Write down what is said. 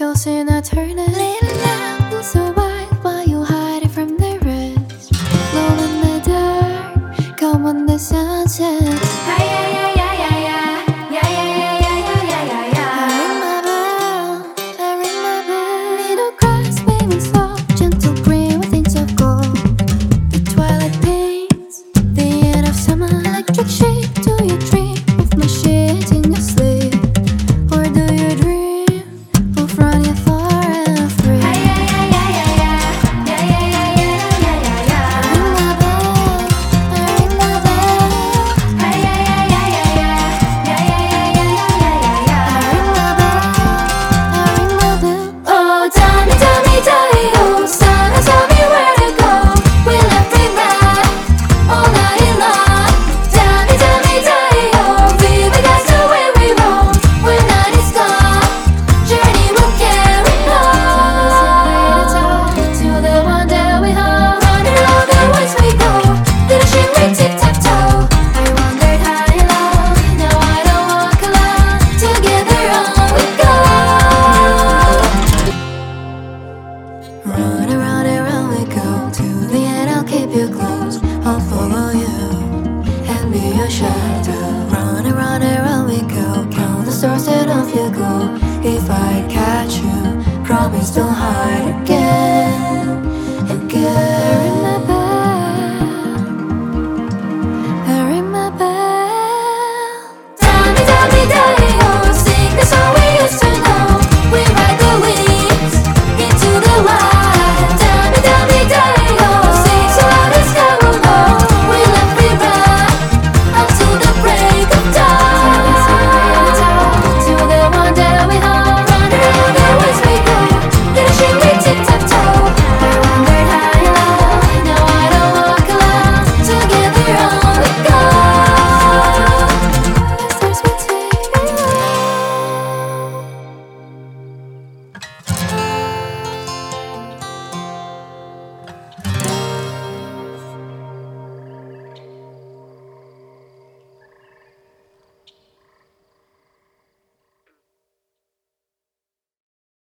tossing and turning. Little lamp, so white, why you hide it from the rest? Glow in the dark, come when the sun sets. I ring my bell. Little grass waving slow, gentle green with hints of gold. The twilight paints the end of summer. Electric sheep, do you dream of my shit in your sleep? Or do you dream of running far and free? I ring my bell, I ring my bell. I ring my bell. Oh, tell me, oh, son, tell me where to go. Will I bring back all night long? Tell me, oh, baby, that's the way we roll. When night is gone, journey will carry on to the one that we hold. Running along the ways we go, little shimmy tic-tac-toe. I wandered high and low, now I don't walk alone. Together on we go. Run around and round we go. To the end I'll keep you close. I'll follow you and be your shadow. Run around and round we go. Count the stars and off you go. If I catch you, promise don't hide again.